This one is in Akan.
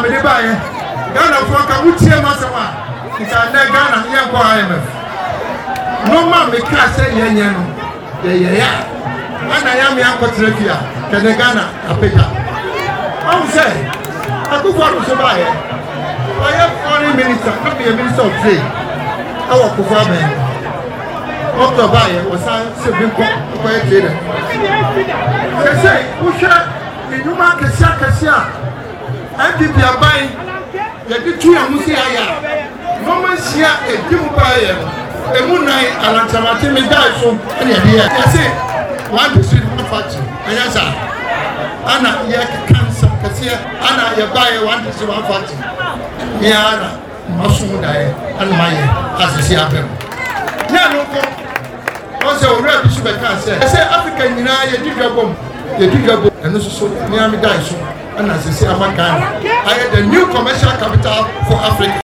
me de ba ye Ghana for ka wutie masama nka na Ghana ye ko IMF no ma me ka se yenye no ye ya ana ya me akotre fia ke ne Ghana apeka am say akufo so ba ye foreign minister not be a minister of trade our performance up to buy was say be ko trader say who share the human kasia NPP abai ya di tu ya musi aya no man sia e di mu ba ye e mu nai alantamate me dai so e ya say one to see one factory anya sa ana ya cancer kasia ana ya buy one to see one factory ya ana masu dai an mai asisi abem ya no ko o se o re bi su be kan say Africa nyina ye di dwabom eno so ni am dai so ana asisi amakan I the new commercial capital for Africa.